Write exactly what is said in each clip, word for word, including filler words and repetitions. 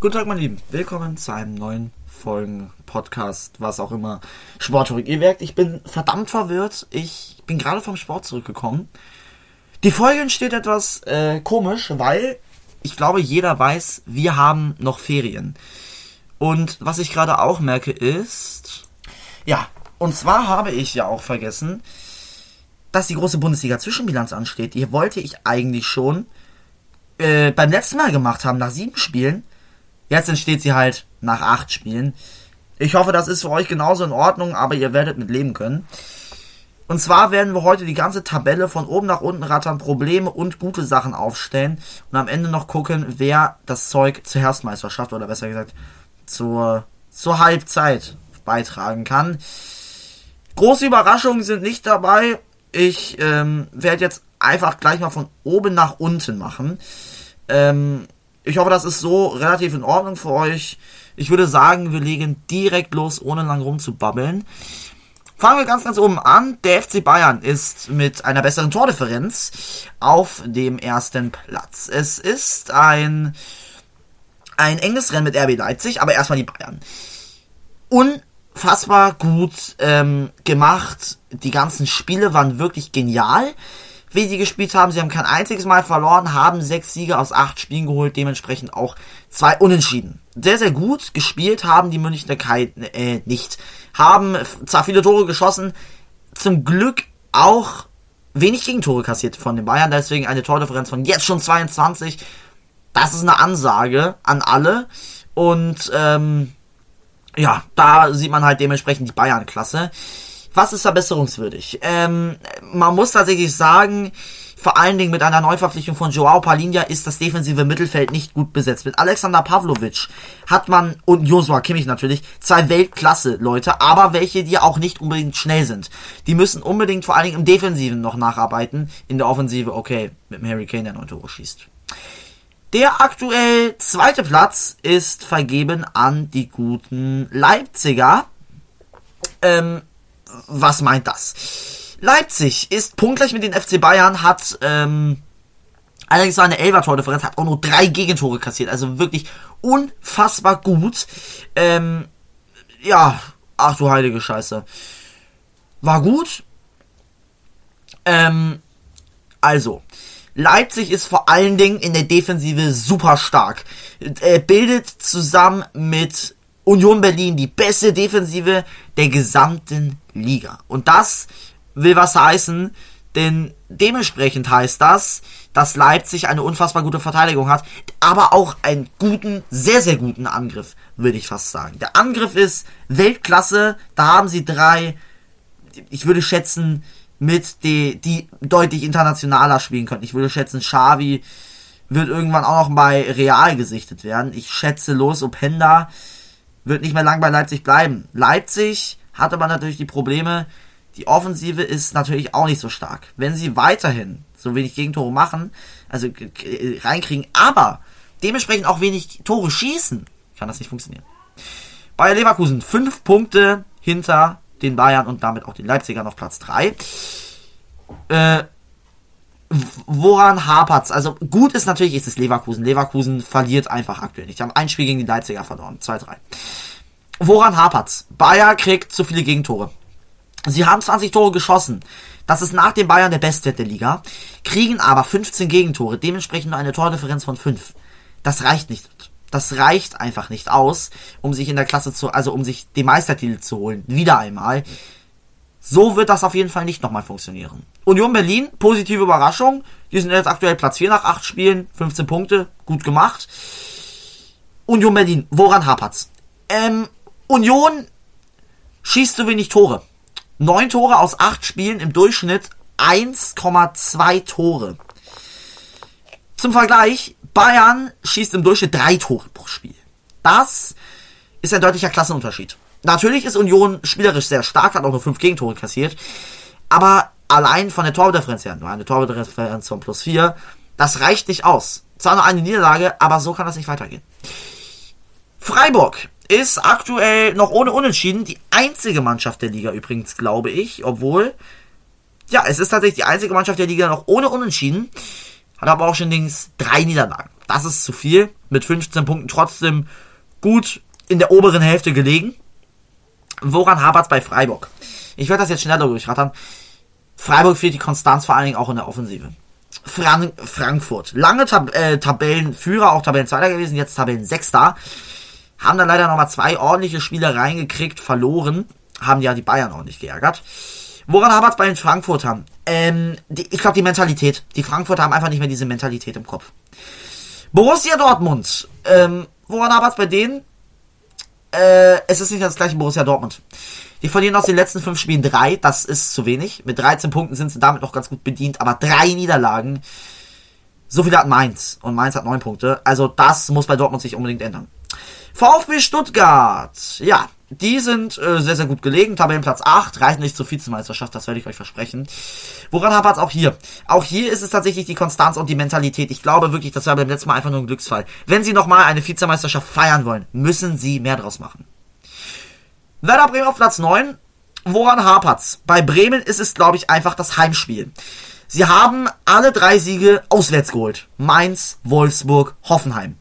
Guten Tag, meine Lieben. Willkommen zu einem neuen Folgen Podcast, was auch immer. Sportverrückt. Ihr merkt, ich bin verdammt verwirrt. Ich bin gerade vom Sport zurückgekommen. Die Folge entsteht etwas äh, komisch, weil ich glaube, jeder weiß, wir haben noch Ferien. Und was ich gerade auch merke ist, ja, und zwar habe ich ja auch vergessen, dass die große Bundesliga-Zwischenbilanz ansteht. Die wollte ich eigentlich schon äh, beim letzten Mal gemacht haben, nach sieben Spielen. Jetzt entsteht sie halt nach acht Spielen. Ich hoffe, das ist für euch genauso in Ordnung, aber ihr werdet mit leben können. Und zwar werden wir heute die ganze Tabelle von oben nach unten rattern, Probleme und gute Sachen aufstellen und am Ende noch gucken, wer das Zeug zur Herbstmeisterschaft oder besser gesagt zur, zur Halbzeit beitragen kann. Große Überraschungen sind nicht dabei. Ich ähm, werde jetzt einfach gleich mal von oben nach unten machen. Ähm... Ich hoffe, das ist so relativ in Ordnung für euch. Ich würde sagen, wir legen direkt los, ohne lang rumzubabbeln. Fangen wir ganz, ganz oben an. Der F C Bayern ist mit einer besseren Tordifferenz auf dem ersten Platz. Es ist ein, ein enges Rennen mit R B Leipzig, aber erstmal die Bayern. Unfassbar gut ähm, gemacht. Die ganzen Spiele waren wirklich genial, wie sie gespielt haben. Sie haben kein einziges Mal verloren, haben sechs Siege aus acht Spielen geholt, dementsprechend auch zwei Unentschieden. Sehr, sehr gut gespielt haben die Münchner äh, nicht. Haben zwar viele Tore geschossen, zum Glück auch wenig Gegentore kassiert von den Bayern, deswegen eine Tordifferenz von jetzt schon zweiundzwanzig. Das ist eine Ansage an alle und ähm, ja, da sieht man halt dementsprechend die Bayern-Klasse. Was ist verbesserungswürdig? Ähm, man muss tatsächlich sagen, vor allen Dingen mit einer Neuverpflichtung von Joao Palhinha ist das defensive Mittelfeld nicht gut besetzt. Mit Alexander Pavlovic hat man, und Joshua Kimmich natürlich, zwei Weltklasse-Leute, aber welche, die auch nicht unbedingt schnell sind. Die müssen unbedingt vor allen Dingen im Defensiven noch nacharbeiten. In der Offensive, okay, mit dem Harry Kane, der neun Tore schießt. Der aktuell zweite Platz ist vergeben an die guten Leipziger. Ähm, Was meint das? Leipzig ist punktgleich mit den F C Bayern, hat ähm, allerdings eine Elfer-Tordifferenz, hat auch nur drei Gegentore kassiert, also wirklich unfassbar gut. Ähm, ja, ach du heilige Scheiße. War gut. Ähm, also, Leipzig ist vor allen Dingen in der Defensive super stark. Er bildet zusammen mit Union Berlin die beste Defensive der gesamten Liga. Und das will was heißen, denn dementsprechend heißt das, dass Leipzig eine unfassbar gute Verteidigung hat, aber auch einen guten, sehr, sehr guten Angriff, würde ich fast sagen. Der Angriff ist Weltklasse, da haben sie drei, ich würde schätzen, mit die, die deutlich internationaler spielen können. Ich würde schätzen, Xavi wird irgendwann auch noch bei Real gesichtet werden. Ich schätze, Lois Openda wird nicht mehr lang bei Leipzig bleiben. Leipzig hat aber natürlich die Probleme, die Offensive ist natürlich auch nicht so stark. Wenn sie weiterhin so wenig Gegentore machen, also äh, reinkriegen, aber dementsprechend auch wenig Tore schießen, kann das nicht funktionieren. Bayer Leverkusen, fünf Punkte hinter den Bayern und damit auch den Leipzigern auf Platz drei. Äh, Woran hapert's? Also gut ist natürlich, ist es Leverkusen. Leverkusen verliert einfach aktuell nicht. Die haben ein Spiel gegen die Leipziger verloren. zwei drei. Woran hapert's? Bayer kriegt zu viele Gegentore. Sie haben zwanzig Tore geschossen. Das ist nach den Bayern der Bestwert der Liga. Kriegen aber fünfzehn Gegentore. Dementsprechend nur eine Tordifferenz von fünf. Das reicht nicht. Das reicht einfach nicht aus, um sich in der Klasse zu, also um sich den Meistertitel zu holen. Wieder einmal. So wird das auf jeden Fall nicht nochmal funktionieren. Union Berlin, positive Überraschung. Die sind jetzt aktuell Platz vier nach acht Spielen. fünfzehn Punkte, gut gemacht. Union Berlin, woran hapert's? Ähm, Union schießt zu wenig Tore. neun Tore aus acht Spielen, im Durchschnitt eins Komma zwei Tore. Zum Vergleich, Bayern schießt im Durchschnitt drei Tore pro Spiel. Das ist ein deutlicher Klassenunterschied. Natürlich ist Union spielerisch sehr stark, hat auch nur fünf Gegentore kassiert, aber allein von der Tordifferenz her, nur eine Tordifferenz von plus vier, das reicht nicht aus. Zwar nur eine Niederlage, aber so kann das nicht weitergehen. Freiburg ist aktuell noch ohne Unentschieden die einzige Mannschaft der Liga übrigens, glaube ich, obwohl, ja, es ist tatsächlich die einzige Mannschaft der Liga noch ohne Unentschieden, hat aber auch schon links drei Niederlagen. Das ist zu viel. mit fünfzehn Punkten trotzdem gut in der oberen Hälfte gelegen. Woran hapert's bei Freiburg? Ich werde das jetzt schneller durchrattern. Freiburg fehlt die Konstanz vor allen Dingen auch in der Offensive. Fran- Frankfurt. Lange Tab- äh, Tabellenführer, auch Tabellenzweiter gewesen, jetzt Tabellensechster. Haben dann leider nochmal zwei ordentliche Spiele reingekriegt, verloren. Haben ja die Bayern auch nicht geärgert. Woran hapert's bei den Frankfurtern? Ähm, die, ich glaube die Mentalität. Die Frankfurter haben einfach nicht mehr diese Mentalität im Kopf. Borussia Dortmund. Ähm, woran hapert's bei denen? Äh, es ist nicht das gleiche Borussia Dortmund. Die verlieren aus den letzten fünf Spielen drei, das ist zu wenig. Mit dreizehn Punkten sind sie damit noch ganz gut bedient, aber drei Niederlagen, so viel hat Mainz. Und Mainz hat neun Punkte, also das muss bei Dortmund sich unbedingt ändern. VfB Stuttgart, ja, die sind äh, sehr, sehr gut gelegen. Tabellenplatz acht, reicht nicht zur Vizemeisterschaft, das werde ich euch versprechen. Woran hapert's auch hier? Auch hier ist es tatsächlich die Konstanz und die Mentalität. Ich glaube wirklich, das war beim letzten Mal einfach nur ein Glücksfall. Wenn sie nochmal eine Vizemeisterschaft feiern wollen, müssen sie mehr draus machen. Werder Bremen auf Platz neun. Woran hapert's? Bei Bremen ist es, glaube ich, einfach das Heimspiel. Sie haben alle drei Siege auswärts geholt. Mainz, Wolfsburg, Hoffenheim.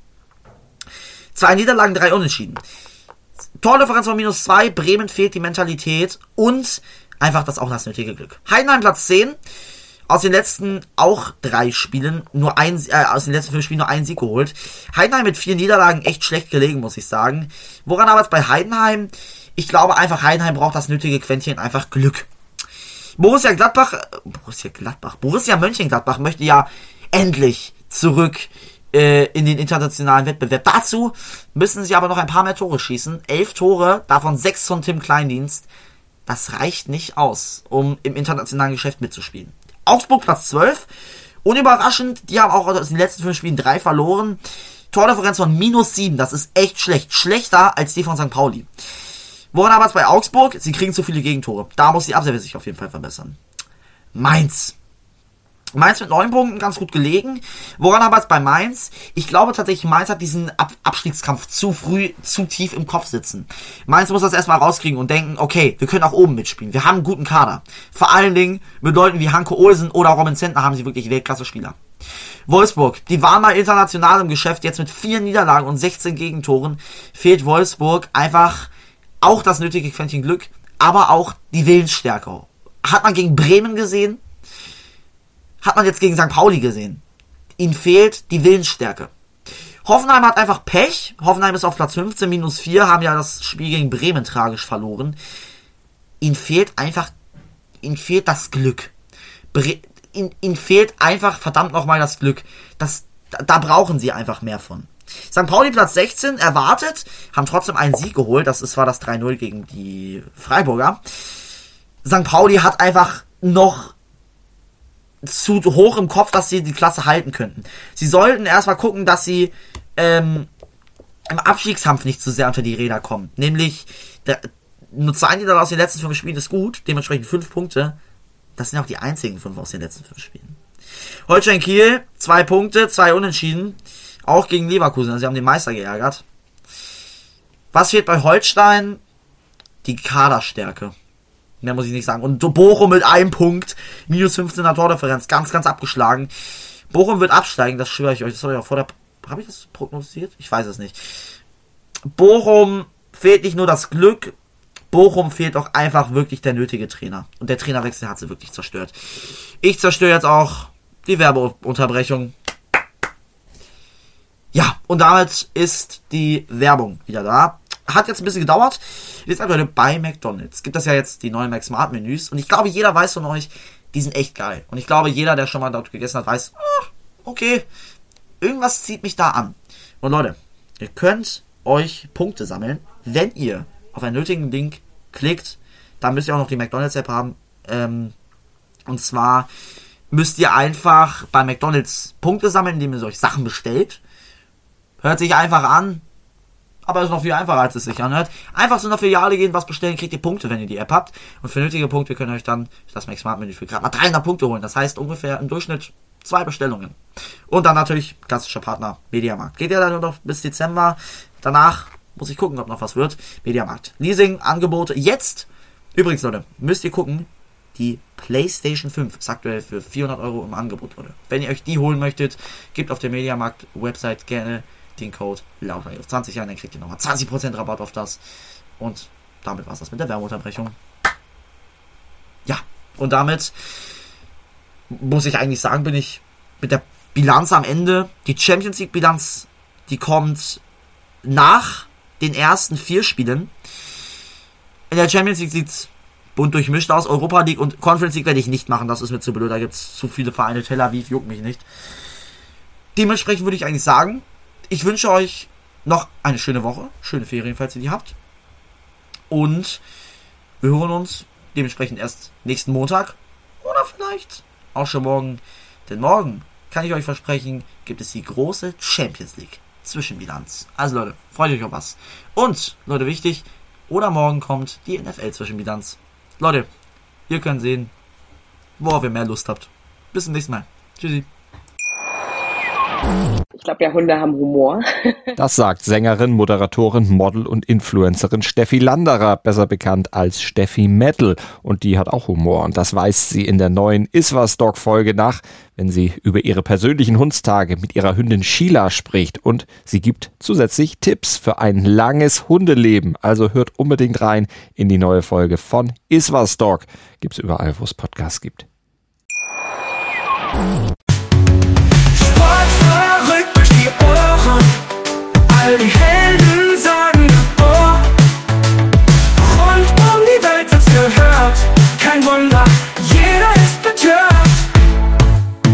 Zwei Niederlagen, drei Unentschieden. Tordifferenz von minus zwei. Bremen fehlt die Mentalität und einfach das auch das nötige Glück. Heidenheim Platz zehn. Aus den letzten auch drei Spielen nur ein, äh, aus den letzten fünf Spielen nur einen Sieg geholt. Heidenheim mit vier Niederlagen echt schlecht gelegen, muss ich sagen. Woran hapert's bei Heidenheim? Ich glaube einfach, Heidenheim braucht das nötige Quäntchen, einfach Glück. Borussia Gladbach, äh, Borussia Gladbach, Borussia Mönchengladbach möchte ja endlich zurück äh, in den internationalen Wettbewerb. Dazu müssen sie aber noch ein paar mehr Tore schießen. Elf Tore, davon sechs von Tim Kleindienst. Das reicht nicht aus, um im internationalen Geschäft mitzuspielen. Augsburg Platz zwölf. Unüberraschend, die haben auch aus den letzten fünf Spielen drei verloren. Tordifferenz von minus sieben, das ist echt schlecht. Schlechter als die von Sankt Pauli. Woran hapert's bei Augsburg? Sie kriegen zu viele Gegentore. Da muss die Abwehr sich auf jeden Fall verbessern. Mainz. Mainz mit neun Punkten, ganz gut gelegen. Woran hapert's bei Mainz? Ich glaube tatsächlich, Mainz hat diesen Ab- Abstiegskampf zu früh, zu tief im Kopf sitzen. Mainz muss das erstmal rauskriegen und denken, okay, wir können auch oben mitspielen. Wir haben einen guten Kader. Vor allen Dingen mit Leuten wie Hanke Olsen oder Robin Zentner haben sie wirklich Weltklasse-Spieler. Wolfsburg, die waren mal international im Geschäft, jetzt mit vier Niederlagen und sechzehn Gegentoren fehlt Wolfsburg einfach auch das nötige Quäntchen Glück, aber auch die Willensstärke. Hat man gegen Bremen gesehen, hat man jetzt gegen Sankt Pauli gesehen. Ihnen fehlt die Willensstärke. Hoffenheim hat einfach Pech. Hoffenheim ist auf Platz fünfzehn, minus vier, haben ja das Spiel gegen Bremen tragisch verloren. Ihnen fehlt einfach, ihnen fehlt das Glück. Bre- ihnen, ihnen fehlt einfach verdammt nochmal das Glück. Das, da, da brauchen sie einfach mehr von. Sankt Pauli Platz sechzehn, erwartet, haben trotzdem einen Sieg geholt, das ist, war das drei null gegen die Freiburger. Sankt Pauli hat einfach noch zu hoch im Kopf, dass sie die Klasse halten könnten. Sie sollten erstmal gucken, dass sie ähm, im Abstiegskampf nicht zu sehr unter die Räder kommen. Nämlich, der, nur zwei Niederlagen aus den letzten fünf Spielen ist gut, dementsprechend fünf Punkte. Das sind auch die einzigen fünf aus den letzten fünf Spielen. Holstein Kiel, zwei Punkte, zwei Unentschieden. Auch gegen Leverkusen, also sie haben den Meister geärgert. Was fehlt bei Holstein? Die Kaderstärke. Mehr muss ich nicht sagen. Und Bochum mit einem Punkt, minus fünfzehner Tordifferenz, ganz, ganz abgeschlagen. Bochum wird absteigen, das schwöre ich euch. Das habe ich auch vor der... Habe ich das prognostiziert? Ich weiß es nicht. Bochum fehlt nicht nur das Glück, Bochum fehlt auch einfach wirklich der nötige Trainer. Und der Trainerwechsel hat sie wirklich zerstört. Ich zerstöre jetzt auch die Werbeunterbrechung. Ja, und damit ist die Werbung wieder da. Hat jetzt ein bisschen gedauert. Wir sind heute bei McDonald's. Gibt das ja jetzt die neuen McSmart Menüs. Und ich glaube, jeder weiß von euch, die sind echt geil. Und ich glaube, jeder, der schon mal dort gegessen hat, weiß, oh, okay, irgendwas zieht mich da an. Und Leute, ihr könnt euch Punkte sammeln, wenn ihr auf einen nötigen Link klickt. Da müsst ihr auch noch die McDonald's-App haben. Ähm, und zwar müsst ihr einfach bei McDonald's Punkte sammeln, indem ihr euch Sachen bestellt. Hört sich einfach an, aber ist noch viel einfacher, als es sich anhört. Einfach zu einer Filiale gehen, was bestellen, kriegt ihr Punkte, wenn ihr die App habt. Und für nötige Punkte könnt ihr euch dann das McSmart-Menü für gerade mal dreihundert Punkte holen. Das heißt ungefähr im Durchschnitt zwei Bestellungen. Und dann natürlich klassischer Partner Mediamarkt. Geht ja dann nur noch bis Dezember. Danach muss ich gucken, ob noch was wird. Mediamarkt. Leasing, Angebote. Jetzt, übrigens Leute, müsst ihr gucken, die PlayStation fünf ist aktuell für vierhundert Euro im Angebot, Leute. Wenn ihr euch die holen möchtet, gebt auf der Mediamarkt-Website gerne den Code Lautmagie auf zwanzig ein, dann kriegt ihr nochmal zwanzig Prozent Rabatt auf das. Und damit war es das mit der Werbeunterbrechung. Ja, und damit muss ich eigentlich sagen, bin ich mit der Bilanz am Ende. Die Champions League Bilanz, die kommt nach den ersten vier Spielen. In der Champions League sieht's bunt durchmischt aus. Europa League und Conference League werde ich nicht machen, das ist mir zu blöd, da gibt's zu viele Vereine. Tel Aviv juckt mich nicht. Dementsprechend würde ich eigentlich sagen, ich wünsche euch noch eine schöne Woche, schöne Ferien, falls ihr die habt. Und wir hören uns dementsprechend erst nächsten Montag oder vielleicht auch schon morgen. Denn morgen, kann ich euch versprechen, gibt es die große Champions League Zwischenbilanz. Also Leute, freut euch auf was. Und, Leute, wichtig, oder morgen kommt die N F L Zwischenbilanz. Leute, ihr könnt sehen, worauf ihr mehr Lust habt. Bis zum nächsten Mal. Tschüssi. Ich glaube ja, Hunde haben Humor. Das sagt Sängerin, Moderatorin, Model und Influencerin Steffi Landerer, besser bekannt als Steffi Metal. Und die hat auch Humor. Und das weist sie in der neuen Iswas-Dog-Folge nach, wenn sie über ihre persönlichen Hundstage mit ihrer Hündin Sheila spricht. Und sie gibt zusätzlich Tipps für ein langes Hundeleben. Also hört unbedingt rein in die neue Folge von Iswas-Dog. Gibt's überall, wo es Podcasts gibt.